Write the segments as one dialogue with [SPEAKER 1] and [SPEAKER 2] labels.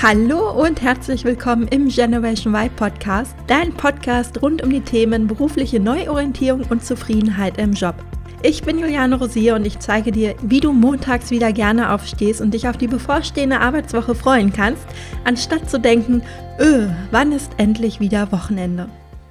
[SPEAKER 1] Hallo und herzlich willkommen im Generation Y Podcast, dein Podcast rund um die Themen berufliche Neuorientierung und Zufriedenheit im Job. Ich bin Juliane Rosier und ich zeige dir, wie du montags wieder gerne aufstehst und dich auf die bevorstehende Arbeitswoche freuen kannst, anstatt zu denken, wann ist endlich wieder Wochenende?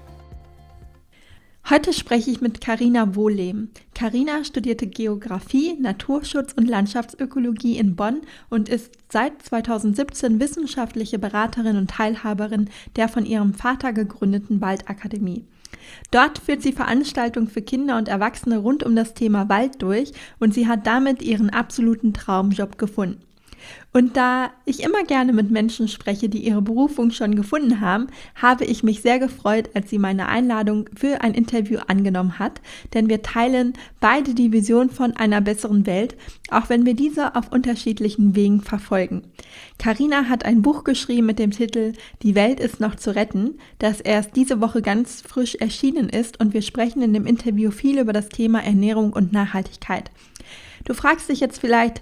[SPEAKER 1] Heute spreche ich mit Carina Wohlleben. Carina studierte Geografie, Naturschutz und Landschaftsökologie in Bonn und ist seit 2017 wissenschaftliche Beraterin und Teilhaberin der von ihrem Vater gegründeten Waldakademie. Dort führt sie Veranstaltungen für Kinder und Erwachsene rund um das Thema Wald durch und sie hat damit ihren absoluten Traumjob gefunden. Und da ich immer gerne mit Menschen spreche, die ihre Berufung schon gefunden haben, habe ich mich sehr gefreut, als sie meine Einladung für ein Interview angenommen hat, denn wir teilen beide die Vision von einer besseren Welt, auch wenn wir diese auf unterschiedlichen Wegen verfolgen. Carina hat ein Buch geschrieben mit dem Titel Die Welt ist noch zu retten, das erst diese Woche ganz frisch erschienen ist und wir sprechen in dem Interview viel über das Thema Ernährung und Nachhaltigkeit. Du fragst dich jetzt vielleicht,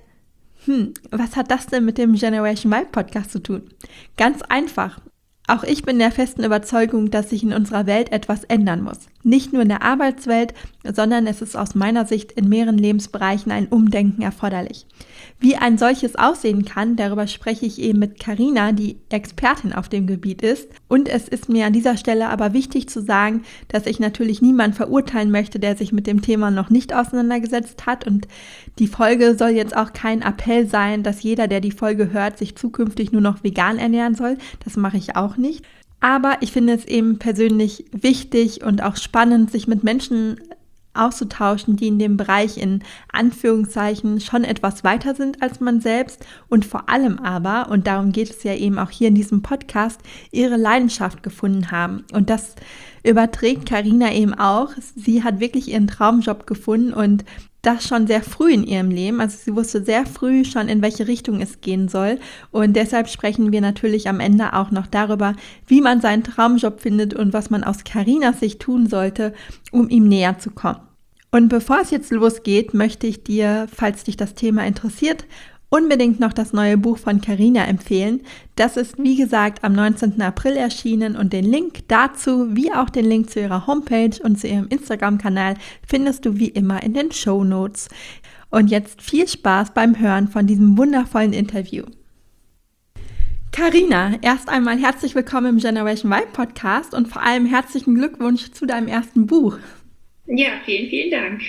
[SPEAKER 1] was hat das denn mit dem Generation Y Podcast zu tun? Ganz einfach. Auch ich bin der festen Überzeugung, dass sich in unserer Welt etwas ändern muss. Nicht nur in der Arbeitswelt, sondern es ist aus meiner Sicht in mehreren Lebensbereichen ein Umdenken erforderlich. Wie ein solches aussehen kann, darüber spreche ich eben mit Carina, die Expertin auf dem Gebiet ist. Und es ist mir an dieser Stelle aber wichtig zu sagen, dass ich natürlich niemanden verurteilen möchte, der sich mit dem Thema noch nicht auseinandergesetzt hat. Und die Folge soll jetzt auch kein Appell sein, dass jeder, der die Folge hört, sich zukünftig nur noch vegan ernähren soll. Das mache ich auch nicht. Aber ich finde es eben persönlich wichtig und auch spannend, sich mit Menschen auszutauschen, die in dem Bereich in Anführungszeichen schon etwas weiter sind als man selbst und vor allem aber, und darum geht es ja eben auch hier in diesem Podcast, ihre Leidenschaft gefunden haben. Und das überträgt Carina eben auch. Sie hat wirklich ihren Traumjob gefunden und das schon sehr früh in ihrem Leben. Also sie wusste sehr früh schon, in welche Richtung es gehen soll. Und deshalb sprechen wir natürlich am Ende auch noch darüber, wie man seinen Traumjob findet und was man aus Carinas Sicht tun sollte, um ihm näher zu kommen. Und bevor es jetzt losgeht, möchte ich dir, falls dich das Thema interessiert, unbedingt noch das neue Buch von Carina empfehlen. Das ist, wie gesagt, am 19. April erschienen und den Link dazu, wie auch den Link zu ihrer Homepage und zu ihrem Instagram-Kanal findest du wie immer in den Shownotes. Und jetzt viel Spaß beim Hören von diesem wundervollen Interview. Carina, erst einmal herzlich willkommen im Generation Y Podcast und vor allem herzlichen Glückwunsch zu deinem ersten Buch.
[SPEAKER 2] Ja, vielen, vielen Dank.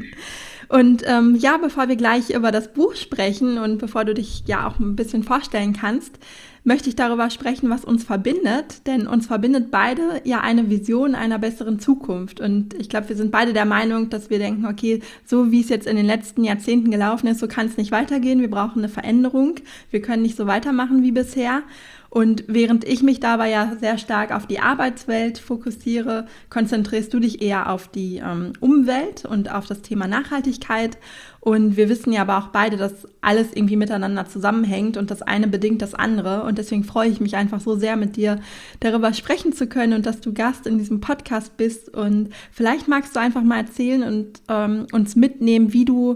[SPEAKER 1] Und bevor wir gleich über das Buch sprechen und bevor du dich ja auch ein bisschen vorstellen kannst, möchte ich darüber sprechen, was uns verbindet. Denn uns verbindet beide ja eine Vision einer besseren Zukunft. Und ich glaube, wir sind beide der Meinung, dass wir denken, okay, so wie es jetzt in den letzten Jahrzehnten gelaufen ist, so kann es nicht weitergehen. Wir brauchen eine Veränderung. Wir können nicht so weitermachen wie bisher. Und während ich mich dabei ja sehr stark auf die Arbeitswelt fokussiere, konzentrierst du dich eher auf die Umwelt und auf das Thema Nachhaltigkeit. Und wir wissen ja aber auch beide, dass alles irgendwie miteinander zusammenhängt und das eine bedingt das andere. Und deswegen freue ich mich einfach so sehr, mit dir darüber sprechen zu können und dass du Gast in diesem Podcast bist. Und vielleicht magst du einfach mal erzählen und uns mitnehmen, wie du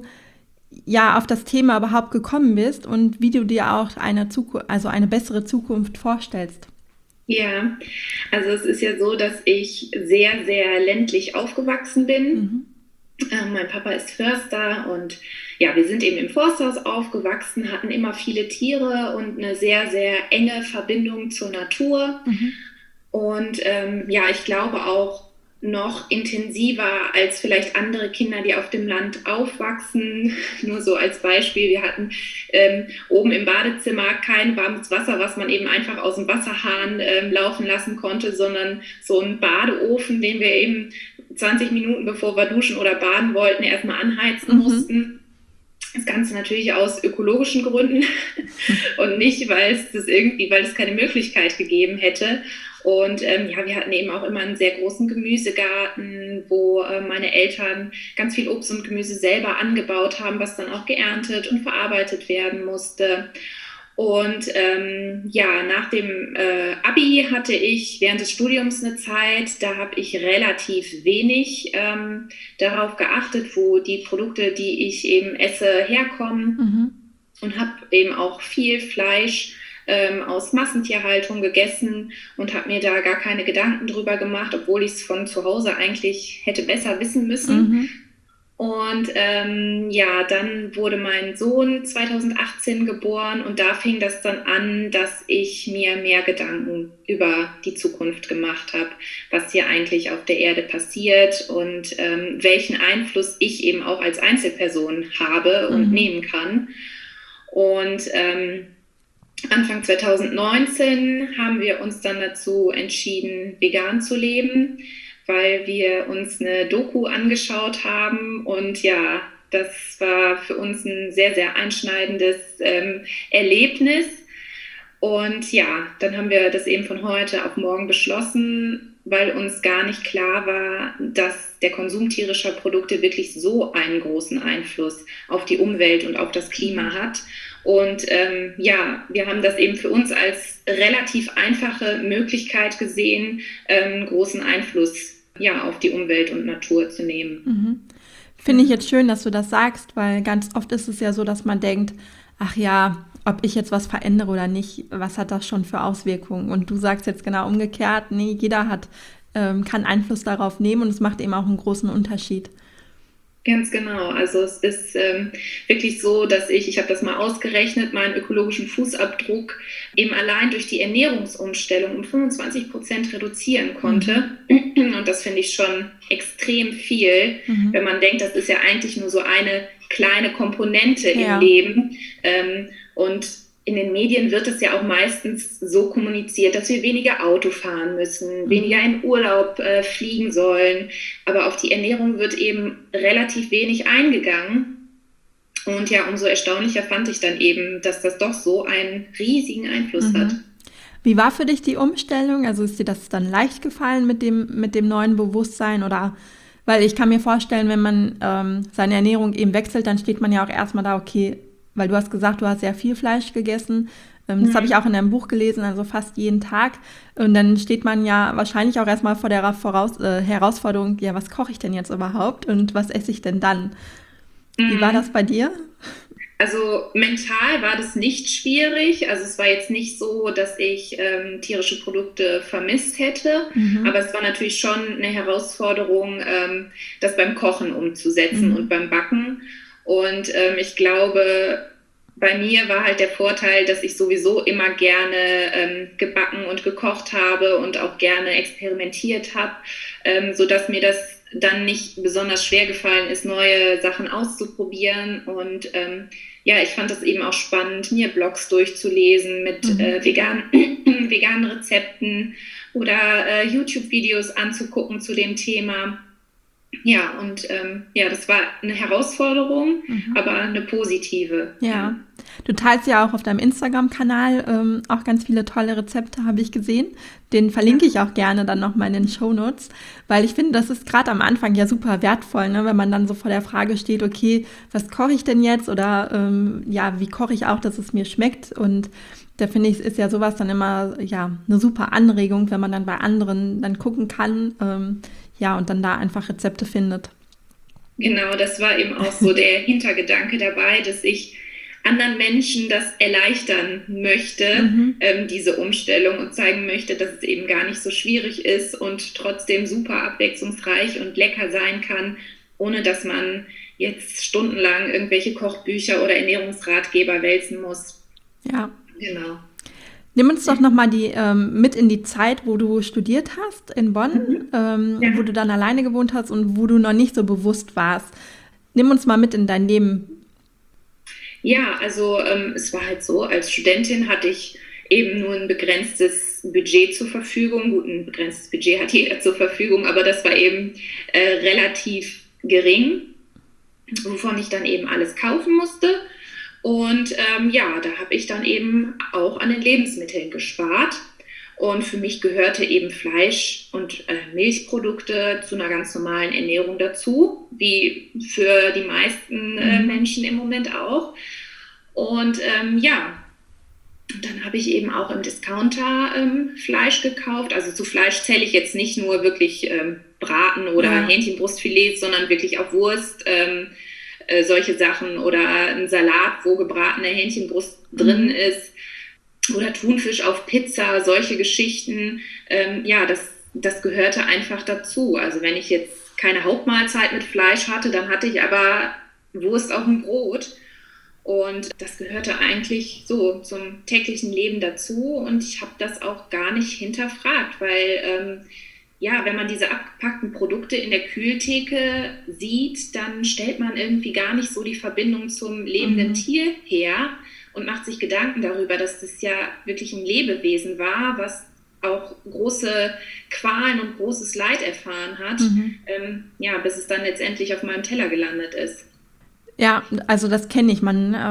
[SPEAKER 1] ja auf das Thema überhaupt gekommen bist und wie du dir auch eine bessere Zukunft vorstellst.
[SPEAKER 2] Ja, also es ist ja so, dass ich sehr, sehr ländlich aufgewachsen bin. Mein Papa ist Förster und ja, wir sind eben im Forsthaus aufgewachsen, hatten immer viele Tiere und eine sehr, sehr enge Verbindung zur Natur. Und ich glaube auch noch intensiver als vielleicht andere Kinder, die auf dem Land aufwachsen. Nur so als Beispiel, wir hatten oben im Badezimmer kein warmes Wasser, was man eben einfach aus dem Wasserhahn laufen lassen konnte, sondern so einen Badeofen, den wir eben 20 Minuten bevor wir duschen oder baden wollten, erstmal anheizen mussten. Das Ganze natürlich aus ökologischen Gründen und nicht, weil es keine Möglichkeit gegeben hätte. Und wir hatten eben auch immer einen sehr großen Gemüsegarten, wo meine Eltern ganz viel Obst und Gemüse selber angebaut haben, was dann auch geerntet und verarbeitet werden musste. Und nach dem Abi hatte ich während des Studiums eine Zeit, da habe ich relativ wenig darauf geachtet, wo die Produkte, die ich eben esse, herkommen. Und habe eben auch viel Fleisch aus Massentierhaltung gegessen und habe mir da gar keine Gedanken drüber gemacht, obwohl ich es von zu Hause eigentlich hätte besser wissen müssen. Und dann wurde mein Sohn 2018 geboren und da fing das dann an, dass ich mir mehr Gedanken über die Zukunft gemacht habe, was hier eigentlich auf der Erde passiert und welchen Einfluss ich eben auch als Einzelperson habe und nehmen kann. Und Anfang 2019 haben wir uns dann dazu entschieden, vegan zu leben, weil wir uns eine Doku angeschaut haben und ja, das war für uns ein sehr, sehr einschneidendes Erlebnis. Und ja, dann haben wir das eben von heute auf morgen beschlossen, weil uns gar nicht klar war, dass der Konsum tierischer Produkte wirklich so einen großen Einfluss auf die Umwelt und auf das Klima hat. Und wir haben das eben für uns als relativ einfache Möglichkeit gesehen, einen großen Einfluss auf die Umwelt und Natur zu nehmen.
[SPEAKER 1] Finde ich jetzt schön, dass du das sagst, weil ganz oft ist es ja so, dass man denkt, ach ja, ob ich jetzt was verändere oder nicht, was hat das schon für Auswirkungen? Und du sagst jetzt genau umgekehrt, nee, jeder kann Einfluss darauf nehmen und es macht eben auch einen großen Unterschied.
[SPEAKER 2] Ganz genau. Also es ist wirklich so, dass ich habe das mal ausgerechnet, meinen ökologischen Fußabdruck eben allein durch die Ernährungsumstellung um 25% reduzieren konnte. Und das finde ich schon extrem viel, wenn man denkt, das ist ja eigentlich nur so eine kleine Komponente im Leben. Und in den Medien wird es ja auch meistens so kommuniziert, dass wir weniger Auto fahren müssen, weniger in Urlaub fliegen sollen. Aber auf die Ernährung wird eben relativ wenig eingegangen. Und ja, umso erstaunlicher fand ich dann eben, dass das doch so einen riesigen Einfluss hat.
[SPEAKER 1] Wie war für dich die Umstellung? Also ist dir das dann leicht gefallen mit dem neuen Bewusstsein? Oder, weil ich kann mir vorstellen, wenn man seine Ernährung eben wechselt, dann steht man ja auch erstmal da, okay, weil du hast gesagt, du hast sehr viel Fleisch gegessen. Das habe ich auch in deinem Buch gelesen, also fast jeden Tag. Und dann steht man ja wahrscheinlich auch erstmal vor der Herausforderung, ja, was koche ich denn jetzt überhaupt und was esse ich denn dann? Wie war das bei dir?
[SPEAKER 2] Also mental war das nicht schwierig. Also es war jetzt nicht so, dass ich tierische Produkte vermisst hätte. Aber es war natürlich schon eine Herausforderung, das beim Kochen umzusetzen und beim Backen. Und ich glaube, bei mir war halt der Vorteil, dass ich sowieso immer gerne gebacken und gekocht habe und auch gerne experimentiert habe, sodass mir das dann nicht besonders schwer gefallen ist, neue Sachen auszuprobieren. Und ich fand das eben auch spannend, mir Blogs durchzulesen mit veganen Rezepten oder YouTube-Videos anzugucken zu dem Thema. Ja, und das war eine Herausforderung, aber eine positive.
[SPEAKER 1] Ja, du teilst ja auch auf deinem Instagram-Kanal auch ganz viele tolle Rezepte, habe ich gesehen. Den verlinke ich auch gerne dann nochmal in den Shownotes, weil ich finde, das ist gerade am Anfang ja super wertvoll, ne? Wenn man dann so vor der Frage steht, okay, was koche ich denn jetzt? Oder wie koche ich auch, dass es mir schmeckt? Und da finde ich, ist ja sowas dann immer eine super Anregung, wenn man dann bei anderen dann gucken kann, und dann da einfach Rezepte findet.
[SPEAKER 2] Genau, das war eben auch so der Hintergedanke dabei, dass ich anderen Menschen das erleichtern möchte, diese Umstellung und zeigen möchte, dass es eben gar nicht so schwierig ist und trotzdem super abwechslungsreich und lecker sein kann, ohne dass man jetzt stundenlang irgendwelche Kochbücher oder Ernährungsratgeber wälzen muss.
[SPEAKER 1] Ja.
[SPEAKER 2] Genau.
[SPEAKER 1] Nimm uns doch nochmal mit in die Zeit, wo du studiert hast in Bonn, wo du dann alleine gewohnt hast und wo du noch nicht so bewusst warst. Nimm uns mal mit in dein Leben.
[SPEAKER 2] Ja, also es war halt so, als Studentin hatte ich eben nur ein begrenztes Budget zur Verfügung. Gut, ein begrenztes Budget hat jeder zur Verfügung, aber das war eben relativ gering, wovon ich dann eben alles kaufen musste. Und da habe ich dann eben auch an den Lebensmitteln gespart. Und für mich gehörte eben Fleisch und Milchprodukte zu einer ganz normalen Ernährung dazu, wie für die meisten Menschen im Moment auch. Und dann habe ich eben auch im Discounter Fleisch gekauft. Also zu Fleisch zähle ich jetzt nicht nur wirklich Braten oder Hähnchenbrustfilets, sondern wirklich auch Wurst, solche Sachen oder ein Salat, wo gebratene Hähnchenbrust drin ist. oder Thunfisch auf Pizza, solche Geschichten. Ja, das gehörte einfach dazu. Also wenn ich jetzt keine Hauptmahlzeit mit Fleisch hatte, dann hatte ich aber Wurst auf dem Brot. Und das gehörte eigentlich so zum täglichen Leben dazu. Und ich habe das auch gar nicht hinterfragt, weil ja, wenn man diese abgepackten Produkte in der Kühltheke sieht, dann stellt man irgendwie gar nicht so die Verbindung zum lebenden Tier her und macht sich Gedanken darüber, dass das ja wirklich ein Lebewesen war, was auch große Qualen und großes Leid erfahren hat, ja, bis es dann letztendlich auf meinem Teller gelandet ist.
[SPEAKER 1] Ja, also das kenne ich.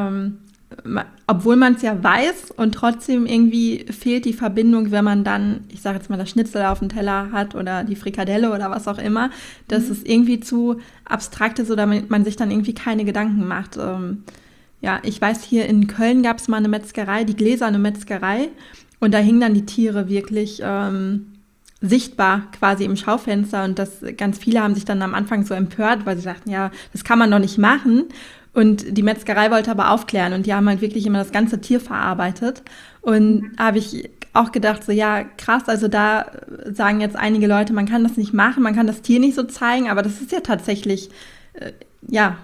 [SPEAKER 1] Obwohl man es ja weiß und trotzdem irgendwie fehlt die Verbindung, wenn man dann, ich sage jetzt mal, das Schnitzel auf dem Teller hat oder die Frikadelle oder was auch immer, dass es irgendwie zu abstrakt ist oder man sich dann irgendwie keine Gedanken macht. Ja, ich weiß, hier in Köln gab es mal eine Metzgerei, die Gläserne Metzgerei, und da hingen dann die Tiere wirklich sichtbar quasi im Schaufenster, und ganz viele haben sich dann am Anfang so empört, weil sie sagten, ja, das kann man doch nicht machen. Und die Metzgerei wollte aber aufklären, und die haben halt wirklich immer das ganze Tier verarbeitet. Und habe ich auch gedacht, so ja, krass, also da sagen jetzt einige Leute, man kann das nicht machen, man kann das Tier nicht so zeigen, aber das ist ja tatsächlich, ja,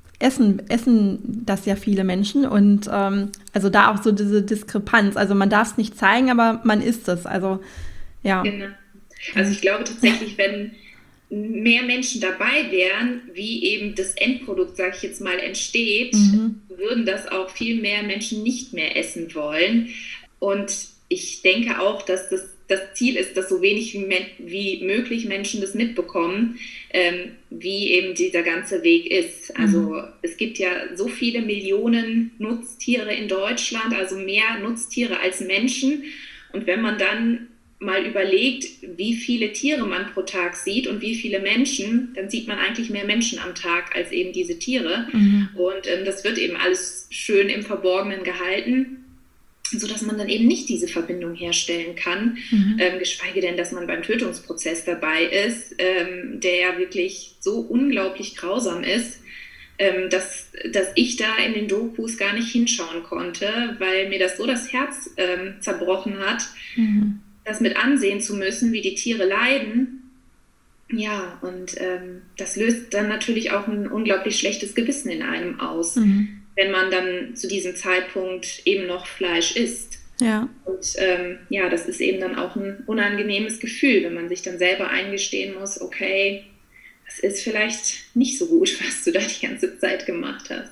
[SPEAKER 1] essen das ja viele Menschen, und also da auch so diese Diskrepanz, also man darf es nicht zeigen, aber man isst es, also ja.
[SPEAKER 2] Genau. Also ich glaube tatsächlich, wenn mehr Menschen dabei wären, wie eben das Endprodukt, sage ich jetzt mal, entsteht, würden das auch viel mehr Menschen nicht mehr essen wollen. Und ich denke auch, dass das Ziel ist, dass so wenig wie möglich Menschen das mitbekommen, wie eben dieser ganze Weg ist. Also es gibt ja so viele Millionen Nutztiere in Deutschland, also mehr Nutztiere als Menschen. Und wenn man dann mal überlegt, wie viele Tiere man pro Tag sieht und wie viele Menschen, dann sieht man eigentlich mehr Menschen am Tag als eben diese Tiere. Und das wird eben alles schön im Verborgenen gehalten, sodass man dann eben nicht diese Verbindung herstellen kann, geschweige denn, dass man beim Tötungsprozess dabei ist, der ja wirklich so unglaublich grausam ist, dass ich da in den Dokus gar nicht hinschauen konnte, weil mir das so das Herz zerbrochen hat, das mit ansehen zu müssen, wie die Tiere leiden. Ja, und das löst dann natürlich auch ein unglaublich schlechtes Gewissen in einem aus, wenn man dann zu diesem Zeitpunkt eben noch Fleisch isst.
[SPEAKER 1] Ja.
[SPEAKER 2] Und ja, das ist eben dann auch ein unangenehmes Gefühl, wenn man sich dann selber eingestehen muss, okay, das ist vielleicht nicht so gut, was du da die ganze Zeit gemacht hast.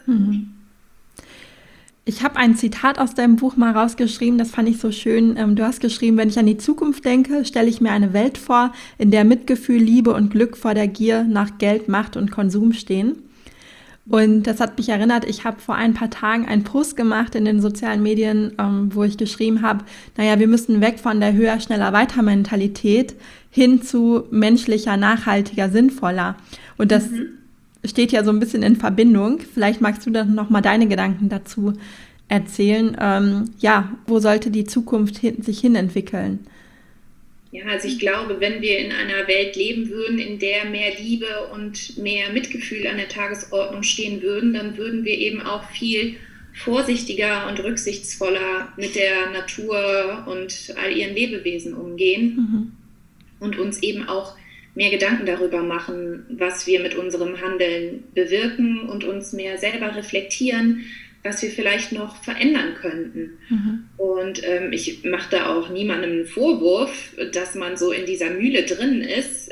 [SPEAKER 1] Ich habe ein Zitat aus deinem Buch mal rausgeschrieben, das fand ich so schön. Du hast geschrieben: Wenn ich an die Zukunft denke, stelle ich mir eine Welt vor, in der Mitgefühl, Liebe und Glück vor der Gier nach Geld, Macht und Konsum stehen. Und das hat mich erinnert, ich habe vor ein paar Tagen einen Post gemacht in den sozialen Medien, wo ich geschrieben habe, naja, wir müssen weg von der höher, schneller, weiter Mentalität hin zu menschlicher, nachhaltiger, sinnvoller. Und das steht ja so ein bisschen in Verbindung. Vielleicht magst du dann noch mal deine Gedanken dazu erzählen. Ja, wo sollte die Zukunft sich hin entwickeln?
[SPEAKER 2] Ja, also ich glaube, wenn wir in einer Welt leben würden, in der mehr Liebe und mehr Mitgefühl an der Tagesordnung stehen würden, dann würden wir eben auch viel vorsichtiger und rücksichtsvoller mit der Natur und all ihren Lebewesen umgehen und uns eben auch mehr Gedanken darüber machen, was wir mit unserem Handeln bewirken und uns mehr selber reflektieren, was wir vielleicht noch verändern könnten. Und ich mache da auch niemandem einen Vorwurf, dass man so in dieser Mühle drin ist.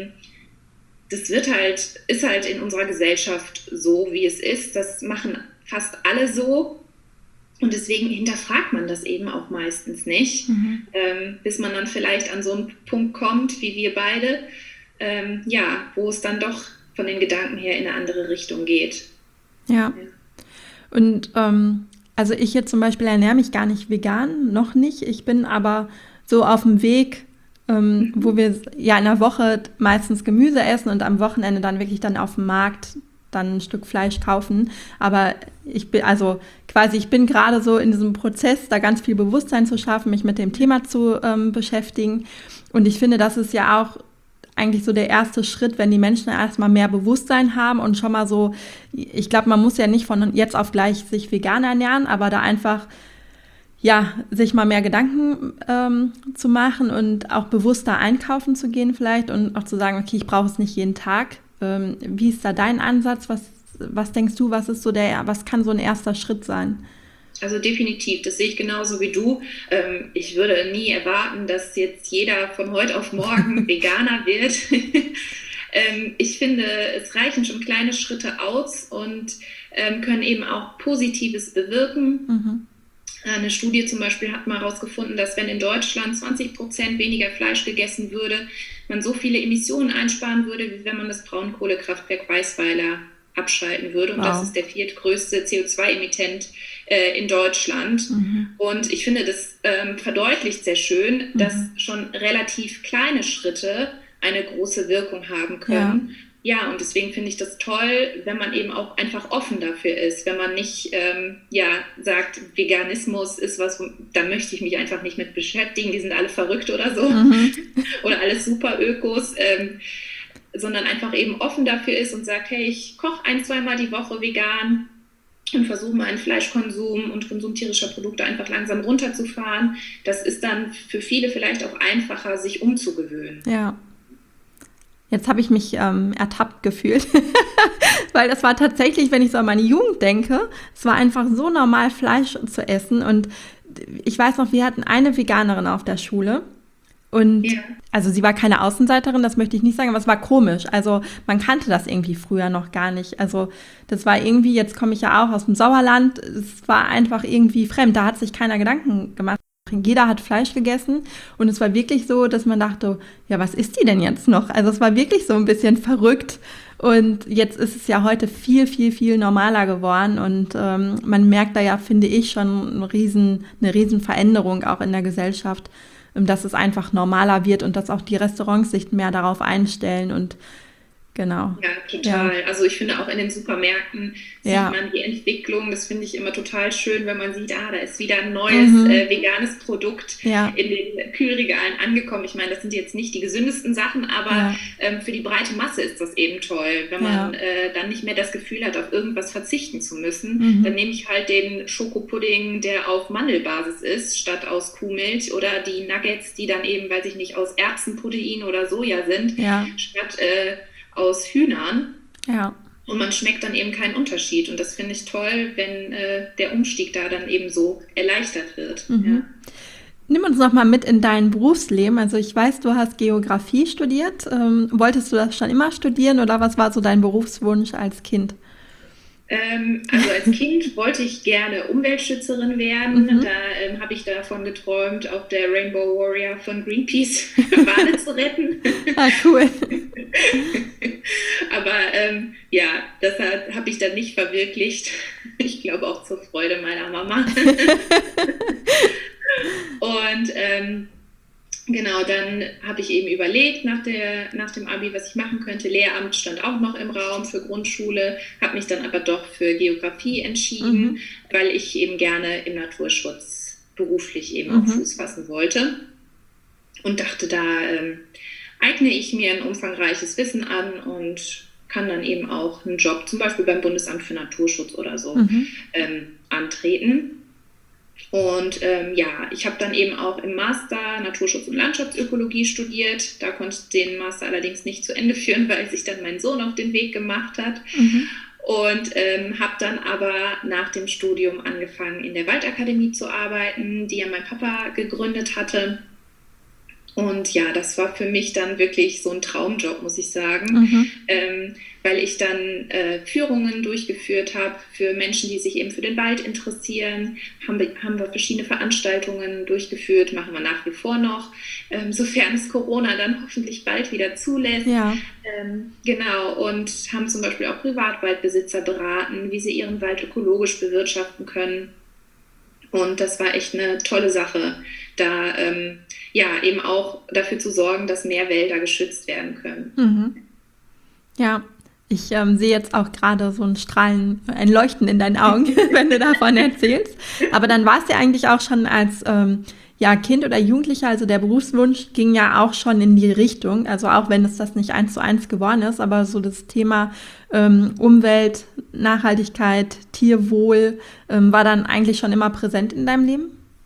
[SPEAKER 2] Das ist halt in unserer Gesellschaft so, wie es ist. Das machen fast alle so. Und deswegen hinterfragt man das eben auch meistens nicht, bis man dann vielleicht an so einen Punkt kommt, wie wir beide, ja, wo es dann doch von den Gedanken her in eine andere Richtung geht.
[SPEAKER 1] Ja. Und also ich jetzt zum Beispiel ernähre mich gar nicht vegan, noch nicht. Ich bin aber so auf dem Weg, wo wir ja in der Woche meistens Gemüse essen und am Wochenende dann wirklich dann auf dem Markt dann ein Stück Fleisch kaufen. Aber ich bin gerade so in diesem Prozess, da ganz viel Bewusstsein zu schaffen, mich mit dem Thema zu beschäftigen. Und ich finde, das ist ja auch eigentlich so der erste Schritt, wenn die Menschen erstmal mehr Bewusstsein haben und schon mal so, ich glaube, man muss ja nicht von jetzt auf gleich sich vegan ernähren, aber da einfach sich mal mehr Gedanken zu machen und auch bewusster einkaufen zu gehen vielleicht und auch zu sagen, okay, ich brauche es nicht jeden Tag. Wie ist da dein Ansatz? Was denkst du, was kann so ein erster Schritt sein?
[SPEAKER 2] Also definitiv, das sehe ich genauso wie du. Ich würde nie erwarten, dass jetzt jeder von heute auf morgen Veganer wird. Ich finde, es reichen schon kleine Schritte aus und können eben auch Positives bewirken.
[SPEAKER 1] Mhm.
[SPEAKER 2] Eine Studie zum Beispiel hat mal herausgefunden, dass wenn in Deutschland 20% weniger Fleisch gegessen würde, man so viele Emissionen einsparen würde, wie wenn man das Braunkohlekraftwerk Weißweiler abschalten würde. Und
[SPEAKER 1] Wow.
[SPEAKER 2] Das ist der viertgrößte CO2-Emittent in Deutschland.
[SPEAKER 1] Mhm.
[SPEAKER 2] Und ich finde, das verdeutlicht sehr schön, dass schon relativ kleine Schritte eine große Wirkung haben können. Ja, und deswegen finde ich das toll, wenn man eben auch einfach offen dafür ist, wenn man nicht sagt, Veganismus ist was, da möchte ich mich einfach nicht mit beschäftigen, die sind alle verrückt oder so oder alles super Ökos, sondern einfach eben offen dafür ist und sagt, hey, ich koche 1-2 Mal die Woche vegan und versuche meinen Fleischkonsum und Konsum tierischer Produkte einfach langsam runterzufahren. Das ist dann für viele vielleicht auch einfacher, sich umzugewöhnen.
[SPEAKER 1] Ja. Jetzt habe ich mich ertappt gefühlt, weil das war tatsächlich, wenn ich so an meine Jugend denke, es war einfach so normal, Fleisch zu essen. Und ich weiß noch, wir hatten eine Veganerin auf der Schule. Und also sie war keine Außenseiterin, das möchte ich nicht sagen, aber es war komisch. Also man kannte das irgendwie früher noch gar nicht. Also das war irgendwie, jetzt komme ich ja auch aus dem Sauerland, es war einfach irgendwie fremd. Da hat sich keiner Gedanken gemacht. Jeder hat Fleisch gegessen und es war wirklich so, dass man dachte, ja, was isst die denn jetzt noch? Also es war wirklich so ein bisschen verrückt und jetzt ist es ja heute viel, viel, viel normaler geworden und man merkt da ja, finde ich, schon eine riesen Veränderung auch in der Gesellschaft, dass es einfach normaler wird und dass auch die Restaurants sich mehr darauf einstellen und genau.
[SPEAKER 2] Ja, total. Ja. Also ich finde auch in den Supermärkten sieht man die Entwicklung. Das finde ich immer total schön, wenn man sieht, da ist wieder ein neues veganes Produkt in den Kühlregalen angekommen. Ich meine, das sind jetzt nicht die gesündesten Sachen, aber für die breite Masse ist das eben toll, wenn man dann nicht mehr das Gefühl hat, auf irgendwas verzichten zu müssen. Dann nehme ich halt den Schokopudding, der auf Mandelbasis ist, statt aus Kuhmilch oder die Nuggets, die dann eben, weiß ich nicht, aus Erbsenprotein oder Soja sind, statt aus Hühnern.
[SPEAKER 1] Ja.
[SPEAKER 2] Und man schmeckt dann eben keinen Unterschied. Und das finde ich toll, wenn der Umstieg da dann eben so erleichtert wird. Ja.
[SPEAKER 1] Nimm uns noch mal mit in dein Berufsleben. Also ich weiß, du hast Geografie studiert. Wolltest du das schon immer studieren oder was war so dein Berufswunsch als Kind?
[SPEAKER 2] Also als Kind wollte ich gerne Umweltschützerin werden. Da habe ich davon geträumt, auf der Rainbow Warrior von Greenpeace Wale zu retten.
[SPEAKER 1] Ah, cool.
[SPEAKER 2] Aber das habe ich dann nicht verwirklicht. Ich glaube auch zur Freude meiner Mama. Und genau, dann habe ich eben überlegt nach dem Abi, was ich machen könnte. Lehramt stand auch noch im Raum für Grundschule, habe mich dann aber doch für Geografie entschieden, weil ich eben gerne im Naturschutz beruflich eben auch Fuß fassen wollte und dachte, da eigne ich mir ein umfangreiches Wissen an und kann dann eben auch einen Job, zum Beispiel beim Bundesamt für Naturschutz oder so, antreten. Und ich habe dann eben auch im Master Naturschutz und Landschaftsökologie studiert. Da konnte ich den Master allerdings nicht zu Ende führen, weil sich dann mein Sohn auf den Weg gemacht hat. Und habe dann aber nach dem Studium angefangen, in der Waldakademie zu arbeiten, die ja mein Papa gegründet hatte. Und ja, das war für mich dann wirklich so ein Traumjob, muss ich sagen, weil ich dann Führungen durchgeführt habe für Menschen, die sich eben für den Wald interessieren. Haben wir verschiedene Veranstaltungen durchgeführt, machen wir nach wie vor noch, sofern es Corona dann hoffentlich bald wieder zulässt.
[SPEAKER 1] Ja.
[SPEAKER 2] Genau, und haben zum Beispiel auch Privatwaldbesitzer beraten, wie sie ihren Wald ökologisch bewirtschaften können. Und das war echt eine tolle Sache, da eben auch dafür zu sorgen, dass mehr Wälder geschützt werden können.
[SPEAKER 1] Ja, ich sehe jetzt auch gerade so ein Leuchten in deinen Augen, wenn du davon erzählst. Aber dann war es ja eigentlich auch schon als Kind oder Jugendlicher, also der Berufswunsch ging ja auch schon in die Richtung, also auch wenn es das nicht 1:1 geworden ist, aber so das Thema Umwelt, Nachhaltigkeit, Tierwohl war dann eigentlich schon immer präsent in deinem Leben?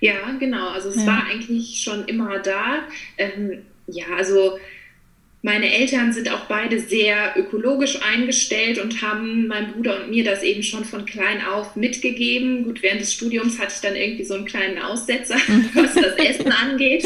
[SPEAKER 2] Ja, genau. Also es
[SPEAKER 1] Ja.
[SPEAKER 2] war eigentlich schon immer da. Ja, also meine Eltern sind auch beide sehr ökologisch eingestellt und haben meinem Bruder und mir das eben schon von klein auf mitgegeben. Gut, während des Studiums hatte ich dann irgendwie so einen kleinen Aussetzer, was das Essen angeht.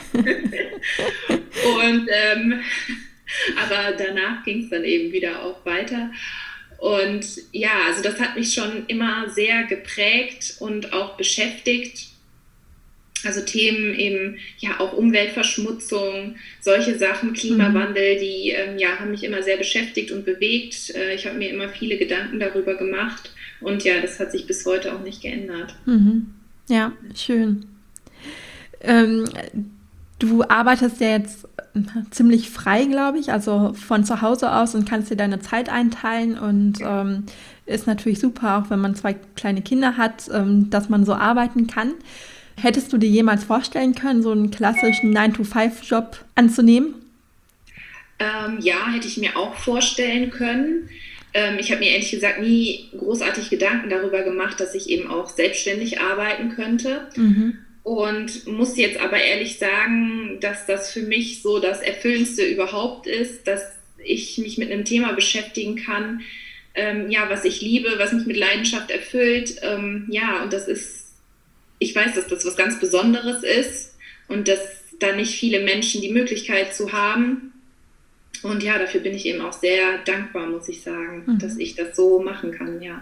[SPEAKER 2] Und aber danach ging es dann eben wieder auch weiter. Und ja, also das hat mich schon immer sehr geprägt und auch beschäftigt. Also Themen eben, ja, auch Umweltverschmutzung, solche Sachen,
[SPEAKER 1] Mhm.
[SPEAKER 2] Klimawandel, die ja, haben mich immer sehr beschäftigt und bewegt. Ich habe mir immer viele Gedanken darüber gemacht und ja, das hat sich bis heute auch nicht geändert.
[SPEAKER 1] Mhm. Ja, schön. Ähm, Du arbeitest ja jetzt ziemlich frei, glaube ich, also von zu Hause aus und kannst dir deine Zeit einteilen und ist natürlich super, auch wenn man 2 kleine Kinder hat, dass man so arbeiten kann. Hättest du dir jemals vorstellen können, so einen klassischen 9-to-5-Job anzunehmen?
[SPEAKER 2] Ja, hätte ich mir auch vorstellen können. Ich habe mir ehrlich gesagt nie großartig Gedanken darüber gemacht, dass ich eben auch selbstständig arbeiten könnte.
[SPEAKER 1] Mhm.
[SPEAKER 2] Und muss jetzt aber ehrlich sagen, dass das für mich so das Erfüllendste überhaupt ist, dass ich mich mit einem Thema beschäftigen kann, ja, was ich liebe, was mich mit Leidenschaft erfüllt. Ja, und das ist, ich weiß, dass das was ganz Besonderes ist und dass da nicht viele Menschen die Möglichkeit zu haben. Und ja, dafür bin ich eben auch sehr dankbar, muss ich sagen, dass ich das so machen kann, ja.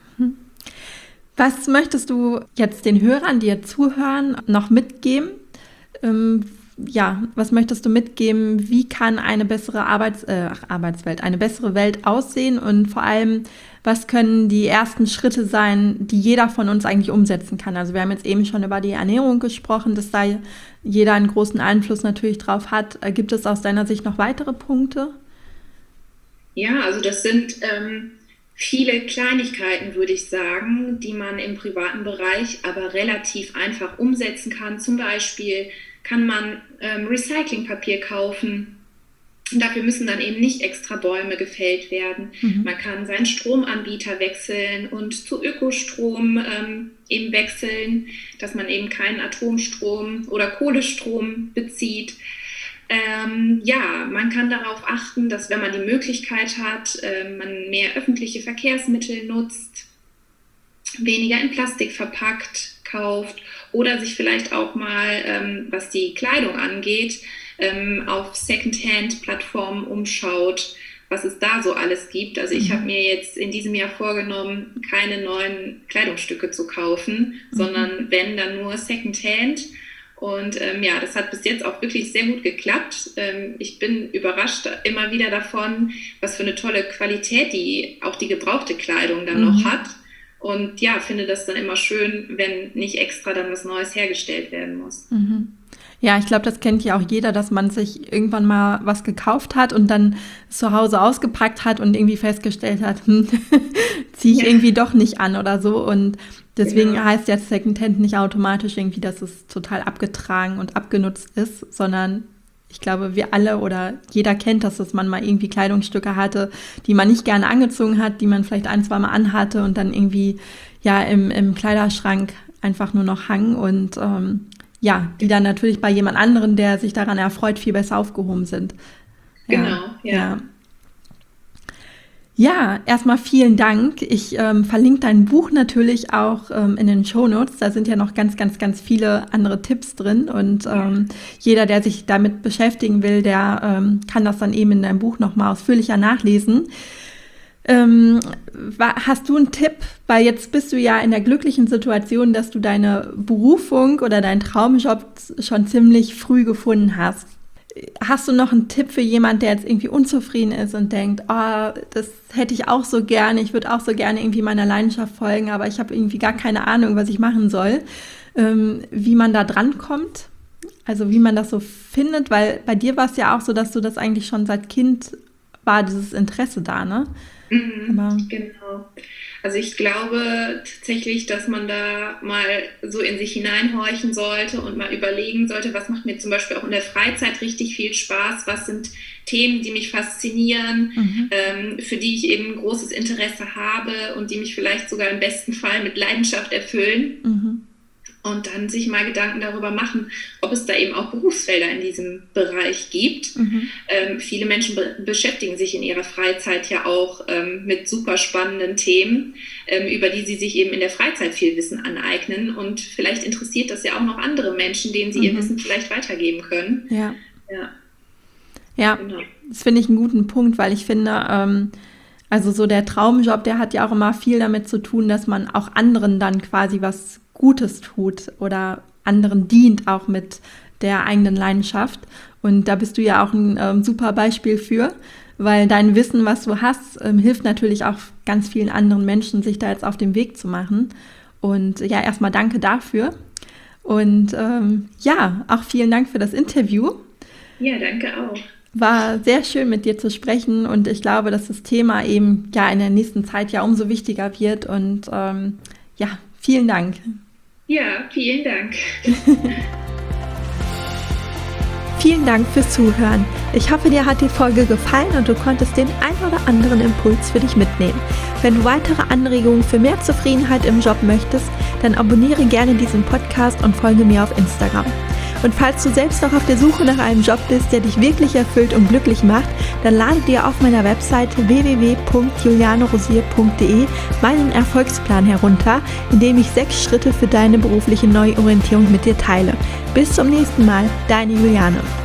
[SPEAKER 1] Was möchtest du jetzt den Hörern, die jetzt zuhören, noch mitgeben? Ähm, ja, was möchtest du mitgeben? Wie kann eine bessere Arbeitswelt, eine bessere Welt aussehen? Und vor allem, was können die ersten Schritte sein, die jeder von uns eigentlich umsetzen kann? Also wir haben jetzt eben schon über die Ernährung gesprochen, dass da jeder einen großen Einfluss natürlich drauf hat. Gibt es aus deiner Sicht noch weitere Punkte?
[SPEAKER 2] Ja, also das sind viele Kleinigkeiten, würde ich sagen, die man im privaten Bereich aber relativ einfach umsetzen kann. Zum Beispiel kann man Recyclingpapier kaufen. Dafür müssen dann eben nicht extra Bäume gefällt werden. Man kann seinen Stromanbieter wechseln und zu Ökostrom eben wechseln, dass man eben keinen Atomstrom oder Kohlestrom bezieht. Ja, man kann darauf achten, dass wenn man die Möglichkeit hat, man mehr öffentliche Verkehrsmittel nutzt, weniger in Plastik verpackt kauft oder sich vielleicht auch mal, was die Kleidung angeht, auf Secondhand-Plattformen umschaut, was es da so alles gibt. Also ich habe mir jetzt in diesem Jahr vorgenommen, keine neuen Kleidungsstücke zu kaufen, sondern wenn, dann nur Secondhand. Und ja, das hat bis jetzt auch wirklich sehr gut geklappt. Ich bin überrascht immer wieder davon, was für eine tolle Qualität auch die gebrauchte Kleidung dann noch hat. Und ja, finde das dann immer schön, wenn nicht extra dann was Neues hergestellt werden muss.
[SPEAKER 1] Ja, ich glaube, das kennt ja auch jeder, dass man sich irgendwann mal was gekauft hat und dann zu Hause ausgepackt hat und irgendwie festgestellt hat, ziehe ich
[SPEAKER 2] Ja,
[SPEAKER 1] irgendwie doch nicht an oder so. Und deswegen
[SPEAKER 2] genau.
[SPEAKER 1] heißt jetzt Secondhand nicht automatisch irgendwie, dass es total abgetragen und abgenutzt ist, sondern ich glaube, wir alle oder jeder kennt das, dass man mal irgendwie Kleidungsstücke hatte, die man nicht gerne angezogen hat, die man vielleicht 1, 2 Mal anhatte und dann irgendwie ja im Kleiderschrank einfach nur noch hang und ja, die dann natürlich bei jemand anderen, der sich daran erfreut, viel besser aufgehoben sind. Ja,
[SPEAKER 2] Genau, ja.
[SPEAKER 1] ja. Ja, erstmal vielen Dank. Ich verlinke dein Buch natürlich auch in den Shownotes. Da sind ja noch ganz, ganz, ganz viele andere Tipps drin. Und jeder, der sich damit beschäftigen will, der kann das dann eben in deinem Buch nochmal ausführlicher nachlesen. Hast du einen Tipp? Weil jetzt bist du ja in der glücklichen Situation, dass du deine Berufung oder deinen Traumjob schon ziemlich früh gefunden hast. Hast du noch einen Tipp für jemand, der jetzt irgendwie unzufrieden ist und denkt, oh, das hätte ich auch so gerne, ich würde auch so gerne irgendwie meiner Leidenschaft folgen, aber ich habe irgendwie gar keine Ahnung, was ich machen soll, wie man da dran kommt? Also wie man das so findet, weil bei dir war es ja auch so, dass du das eigentlich schon seit Kind war, dieses Interesse da, ne? Aber
[SPEAKER 2] Genau. Also ich glaube tatsächlich, dass man da mal so in sich hineinhorchen sollte und mal überlegen sollte, was macht mir zum Beispiel auch in der Freizeit richtig viel Spaß, was sind Themen, die mich faszinieren, für die ich eben großes Interesse habe und die mich vielleicht sogar im besten Fall mit Leidenschaft erfüllen. und dann sich mal Gedanken darüber machen, ob es da eben auch Berufsfelder in diesem Bereich gibt. Viele Menschen beschäftigen sich in ihrer Freizeit ja auch mit super spannenden Themen, über die sie sich eben in der Freizeit viel Wissen aneignen, und vielleicht interessiert das ja auch noch andere Menschen, denen sie ihr Wissen vielleicht weitergeben können.
[SPEAKER 1] Ja, genau. Das finde ich einen guten Punkt, weil ich finde, also so der Traumjob, der hat ja auch immer viel damit zu tun, dass man auch anderen dann quasi was Gutes tut oder anderen dient, auch mit der eigenen Leidenschaft. Und da bist du ja auch ein super Beispiel für, weil dein Wissen, was du hast, hilft natürlich auch ganz vielen anderen Menschen, sich da jetzt auf den Weg zu machen. Und ja, erstmal danke dafür. Und auch vielen Dank für das Interview.
[SPEAKER 2] Ja, danke auch.
[SPEAKER 1] War sehr schön, mit dir zu sprechen, und ich glaube, dass das Thema eben in der nächsten Zeit ja umso wichtiger wird, und vielen Dank.
[SPEAKER 2] Ja, vielen Dank.
[SPEAKER 1] Vielen Dank fürs Zuhören. Ich hoffe, dir hat die Folge gefallen und du konntest den ein oder anderen Impuls für dich mitnehmen. Wenn du weitere Anregungen für mehr Zufriedenheit im Job möchtest, dann abonniere gerne diesen Podcast und folge mir auf Instagram. Und falls du selbst noch auf der Suche nach einem Job bist, der dich wirklich erfüllt und glücklich macht, dann lade dir auf meiner Webseite www.julianerosier.de meinen Erfolgsplan herunter, in dem ich 6 Schritte für deine berufliche Neuorientierung mit dir teile. Bis zum nächsten Mal, deine Juliane.